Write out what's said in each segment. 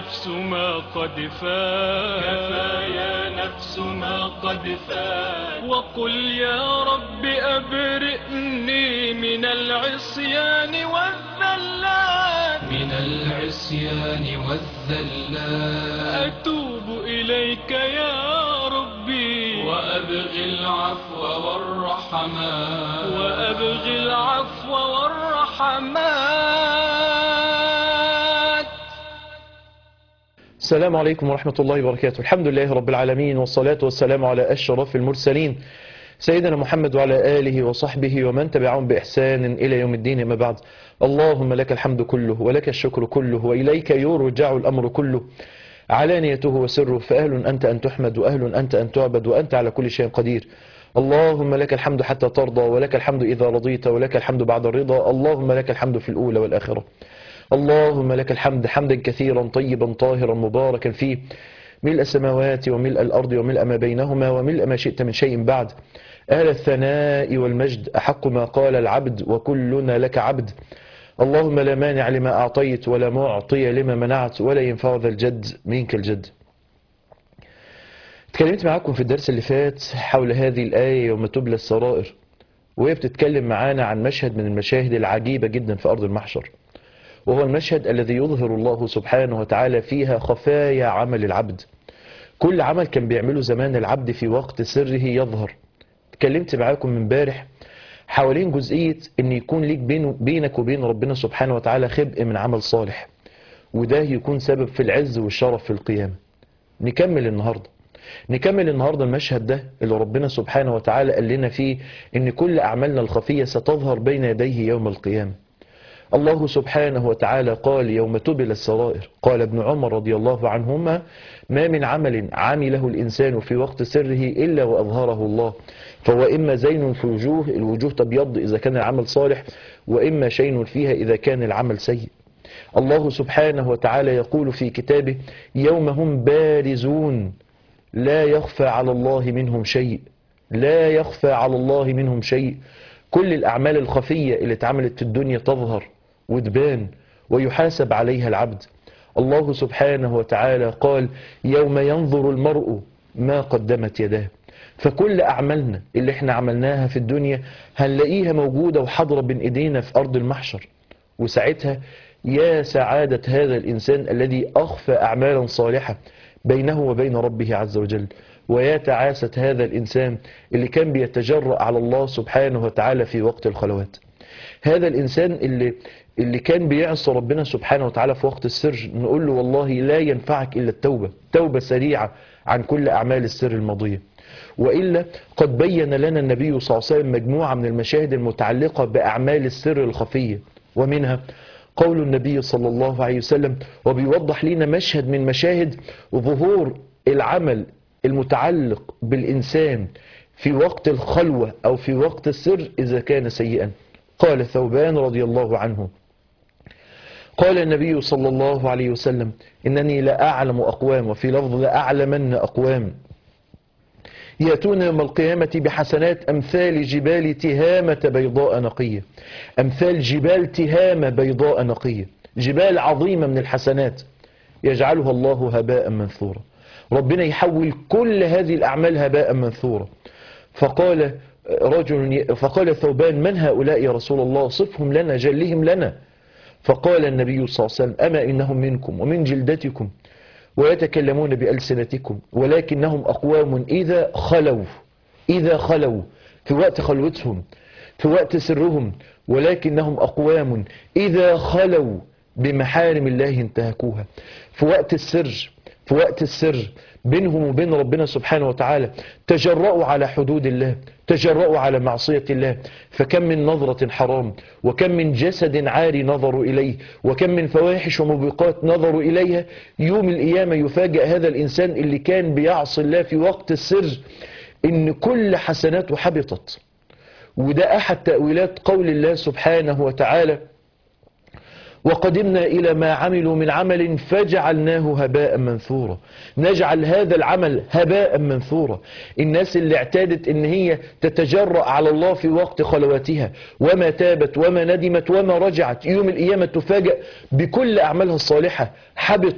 نفس ما قد فات، كفى يا نفس ما قد فات، وقل يا رب أبرئني من العصيان والذلات، من العصيان والذلات، أتوب إليك يا ربي وأبغي العفو والرحمات، وأبغي العفو والرحمات. السلام عليكم ورحمة الله وبركاته. الحمد لله رب العالمين، والصلاة والسلام على أشرف المرسلين سيدنا محمد وعلى آله وصحبه ومن تبعهم بإحسان إلى يوم الدين. ما بعد، اللهم لك الحمد كله ولك الشكر كله وإليك يرجع الأمر كله، علانيته وسره، فأهل أنت أن تحمد وأهل أنت أن تعبد وأنت على كل شيء قدير. اللهم لك الحمد حتى ترضى، ولك الحمد إذا رضيت، ولك الحمد بعد الرضا. اللهم لك الحمد في الأولى والآخرة. اللهم لك الحمد حمدا كثيرا طيبا طاهرا مباركا فيه، ملء السماوات وملء الأرض وملء ما بينهما وملء ما شئت من شيء بعد. أهل الثناء والمجد، أحق ما قال العبد وكلنا لك عبد. اللهم لا مانع لما أعطيت ولا معطي لما منعت ولا ينفع ذا الجد منك الجد. اتكلمت معاكم في الدرس اللي فات حول هذه الآية يوم تبلى السرائر، وهي بتتكلم معانا عن مشهد من المشاهد العجيبة جدا في أرض المحشر، وهو المشهد الذي يظهر الله سبحانه وتعالى فيها خفايا عمل العبد. كل عمل كان بيعمله زمان العبد في وقت سره يظهر. اتكلمت معاكم من امبارح حوالين جزئية ان يكون ليك بينك وبين ربنا سبحانه وتعالى خبء من عمل صالح، وده يكون سبب في العز والشرف في القيامة. نكمل النهاردة المشهد ده اللي ربنا سبحانه وتعالى قال لنا فيه ان كل اعمالنا الخفية ستظهر بين يديه يوم القيامة. الله سبحانه وتعالى قال يوم تبلى السرائر، قال ابن عمر رضي الله عنهما: ما من عمل عمله الإنسان في وقت سره إلا وأظهره الله، فهو إما زين في الوجوه تبيض إذا كان العمل صالح، وإما شين فيها إذا كان العمل سيء. الله سبحانه وتعالى يقول في كتابه: يوم هم بارزون لا يخفى على الله منهم شيء، لا يخفى على الله منهم شيء. كل الأعمال الخفية اللي اتعملت في الدنيا تظهر وتبان ويحاسب عليها العبد. الله سبحانه وتعالى قال: يوم ينظر المرء ما قدمت يداه. فكل أعمالنا اللي احنا عملناها في الدنيا هنلاقيها موجودة وحاضرة بين ايدينا في أرض المحشر، وساعتها يا سعادة هذا الإنسان الذي أخفى أعمالا صالحة بينه وبين ربه عز وجل، ويا تعاسة هذا الإنسان اللي كان بيتجرأ على الله سبحانه وتعالى في وقت الخلوات. هذا الإنسان اللي كان بيعصى ربنا سبحانه وتعالى في وقت السر، نقول له والله لا ينفعك إلا التوبة، توبة سريعة عن كل أعمال السر الماضية. وإلا قد بين لنا النبي صلى الله عليه وسلم مجموعة من المشاهد المتعلقة بأعمال السر الخفية، ومنها قول النبي صلى الله عليه وسلم، وبيوضح لنا مشهد من مشاهد ظهور العمل المتعلق بالإنسان في وقت الخلوة أو في وقت السر إذا كان سيئا. قال ثوبان رضي الله عنه: قال النبي صلى الله عليه وسلم: إنني لأعلم أقوام، وفي لفظ لأعلمن أقوام، يأتون يوم القيامة بحسنات أمثال جبال تهامة بيضاء نقية. أمثال جبال تهامة بيضاء نقية، جبال عظيمة من الحسنات، يجعلها الله هباء منثورا. ربنا يحول كل هذه الأعمال هباء منثورا. فقال ثوبان: من هؤلاء يا رسول الله؟ صفهم لنا، جلهم لنا. فقال النبي صلى الله عليه وسلم: أما إنهم منكم ومن جلدتكم ويتكلمون بألسنتكم، ولكنهم أقوام إذا خلوا في وقت خلوتهم، في وقت سرهم، ولكنهم أقوام إذا خلوا بمحارم الله انتهكوها. في وقت السر بينهم وبين ربنا سبحانه وتعالى تجرؤوا على حدود الله، تجرؤوا على معصية الله. فكم من نظرة حرام، وكم من جسد عاري نظروا إليه، وكم من فواحش وموبقات نظروا إليها. يوم القيامة يفاجأ هذا الإنسان اللي كان بيعصي الله في وقت السر إن كل حسناته حبطت. وده أحد تأويلات قول الله سبحانه وتعالى: وقدمنا إلى ما عملوا من عمل فجعلناه هباء منثورا. نجعل هذا العمل هباء منثورا. الناس اللي اعتادت ان هي تتجرأ على الله في وقت خلواتها، وما تابت وما ندمت وما رجعت، يوم القيامة تفاجأ بكل أعمالها الصالحة حبطت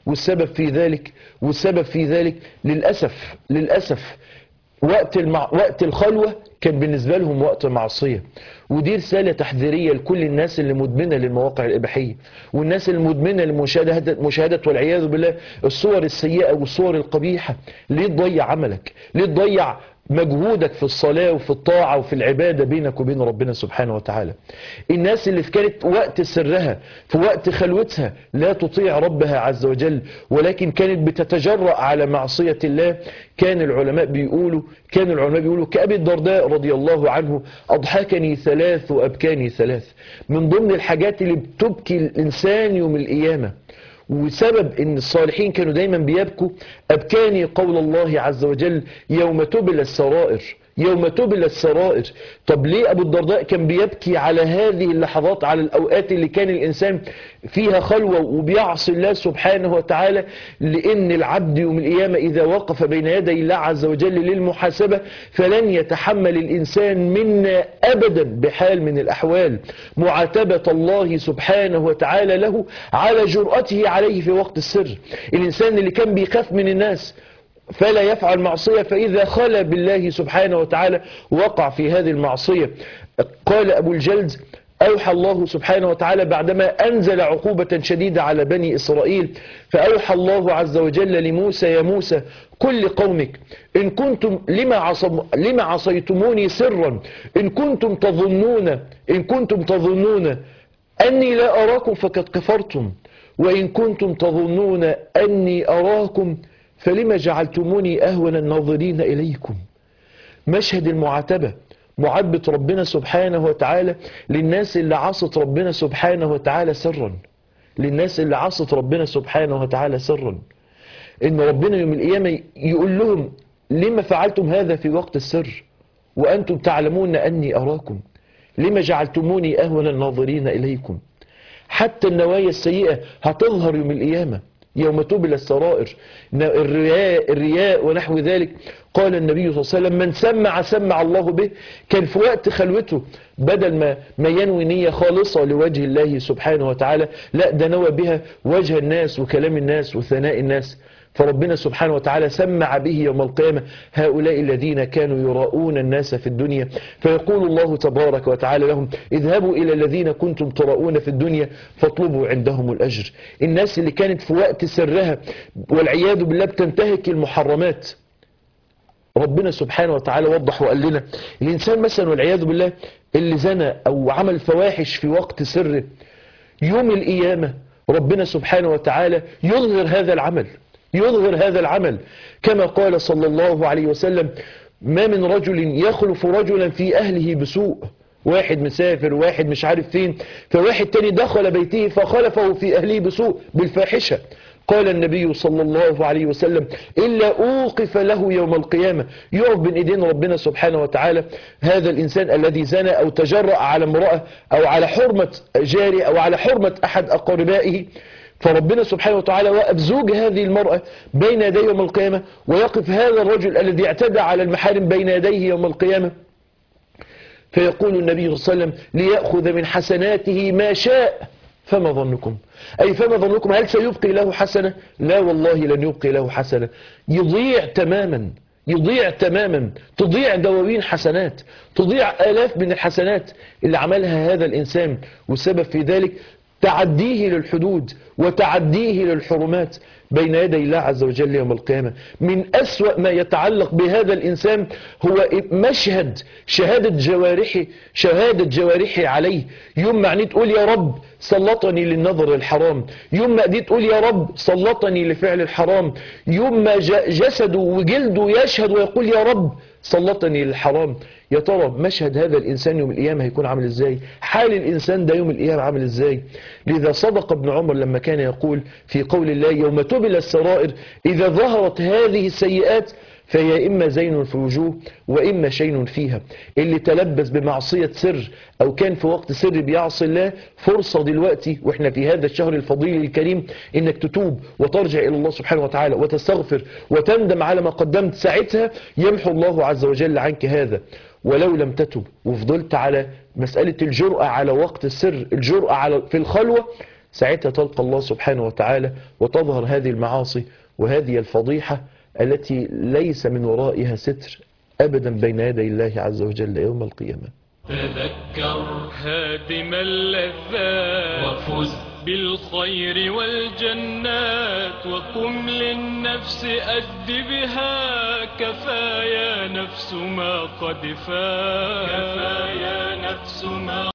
والسبب في ذلك للأسف وقت الخلوة كان بالنسبة لهم وقت معصية. ودي رسالة تحذيرية لكل الناس اللي مدمنة للمواقع الإباحية، والناس المدمنة لمشاهدة والعياذ بالله الصور السيئة والصور القبيحة. ليه تضيع عملك؟ ليه تضيع مجهودك في الصلاة وفي الطاعة وفي العبادة بينك وبين ربنا سبحانه وتعالى؟ الناس اللي كانت وقت سرها في وقت خلوتها لا تطيع ربها عز وجل، ولكن كانت بتتجرأ على معصية الله، كان العلماء بيقولوا كأبي الدرداء رضي الله عنه: أضحكني ثلاث وأبكاني ثلاث. من ضمن الحاجات اللي بتبكي الإنسان يوم القيامة، وسبب ان الصالحين كانوا دايما بيبكوا: أبكاني قول الله عز وجل: يوم تبلى السرائر. يوم تبلى السرائر. طب ليه أبو الدرداء كان بيبكي على هذه اللحظات، على الأوقات اللي كان الإنسان فيها خلوة وبيعصي الله سبحانه وتعالى؟ لأن العبد يوم القيامة إذا وقف بين يدي الله عز وجل للمحاسبة فلن يتحمل الإنسان منا أبدا بحال من الأحوال معاتبة الله سبحانه وتعالى له على جرأته عليه في وقت السر. الإنسان اللي كان بيخاف من الناس فلا يفعل معصية، فإذا خلى بالله سبحانه وتعالى وقع في هذه المعصية. قال أبو الجلد: أوحى الله سبحانه وتعالى بعدما أنزل عقوبة شديدة على بني إسرائيل، فأوحى الله عز وجل لموسى: يا موسى قل لقومك إن كنتم لما عصيتموني سرا إن كنتم تظنون أني لا أراكم فقد كفرتم، وإن كنتم تظنون أني أراكم فلما جعلتموني أهون الناظرين إليكم. مشهد المعاتبة، معاتبة ربنا سبحانه وتعالى للناس اللي عصت ربنا سبحانه وتعالى سرا، للناس اللي عصت ربنا سبحانه وتعالى سرا. إن ربنا يوم القيامة يقول لهم: لما فعلتم هذا في وقت السر وأنتم تعلمون أني أراكم؟ لما جعلتموني أهون الناظرين إليكم؟ حتى النوايا السيئة هتظهر يوم القيامة، يوم تبلى السرائر، الرياء ونحو ذلك. قال النبي صلى الله عليه وسلم: من سمع الله به. كان في وقت خلوته بدل ما ينوي نية خالصة لوجه الله سبحانه وتعالى، لا ده نوى بها وجه الناس وكلام الناس وثناء الناس، فربنا سبحانه وتعالى سمع به يوم القيامة: هؤلاء الذين كانوا يراؤون الناس في الدنيا. فيقول الله تبارك وتعالى لهم: اذهبوا إلى الذين كنتم تراؤون في الدنيا فاطلبوا عندهم الأجر. الناس اللي كانت في وقت سرها والعياذ بالله بتنتهك المحرمات، ربنا سبحانه وتعالى وضح وقال لنا: الإنسان مثلا والعياذ بالله اللي زنى أو عمل فواحش في وقت سره، يوم القيامة ربنا سبحانه وتعالى يظهر هذا العمل كما قال صلى الله عليه وسلم: ما من رجل يخلف رجلا في أهله بسوء، واحد مسافر واحد مش عارف فين، فواحد تاني دخل بيته فخلفه في أهله بسوء بالفاحشة. قال النبي صلى الله عليه وسلم: إلا أوقف له يوم القيامة، يقف بين إيدين ربنا سبحانه وتعالى هذا الإنسان الذي زنى أو تجرأ على امرأة أو على حرمة جاري أو على حرمة أحد أقربائه، فربنا سبحانه وتعالى وقف زوج هذه المرأة بين يدي يوم القيامة، ويقف هذا الرجل الذي اعتدى على المحارم بين يديه يوم القيامة. فيقول النبي صلى الله عليه وسلم: ليأخذ من حسناته ما شاء. فما ظنكم؟ أي فما ظنكم؟ هل سيبقي له حسنة؟ لا والله لن يبقي له حسنة، يضيع تماما، تضيع دواوين حسنات، تضيع آلاف من الحسنات اللي عملها هذا الإنسان. والسبب في ذلك تعديه للحدود وتعديه للحرمات بين يدي الله عز وجل يوم القيامة. من أسوأ ما يتعلق بهذا الإنسان هو مشهد شهادة جوارحي عليه. يوم ما عني تقول: يا رب سلطني للنظر الحرام، يوم ما دي تقول: يا رب سلطني لفعل الحرام، يوم ما جسده وجلده يشهد ويقول: يا رب سلطني للحرام. يا ترى مشهد هذا الإنسان يوم القيامة هيكون عامل إزاي؟ حال الإنسان ده يوم القيامة عامل إزاي؟ لذا صدق ابن عمر لما كان يقول في قول الله: يوم تبلى السرائر، إذا ظهرت هذه السيئات فهي إما زين في وجوه وإما شين فيها. اللي تلبس بمعصية سر أو كان في وقت سر بيعصي الله، فرصة دلوقتي وإحنا في هذا الشهر الفضيل الكريم إنك تتوب وترجع إلى الله سبحانه وتعالى وتستغفر وتندم على ما قدمت. ساعتها يمحو الله عز وجل عنك هذا. ولو لم تتب وفضلت على مسألة الجرأة على وقت السر، الجرأة في الخلوة، ساعتها تلقى الله سبحانه وتعالى وتظهر هذه المعاصي وهذه الفضيحة التي ليس من ورائها ستر أبدا بين يدي الله عز وجل يوم القيامة. تذكر هادم اللذات وفز بالخير والجنات، وقم للنفس أدبها، كفى يا نفس ما قد فات، كفى يا نفس ما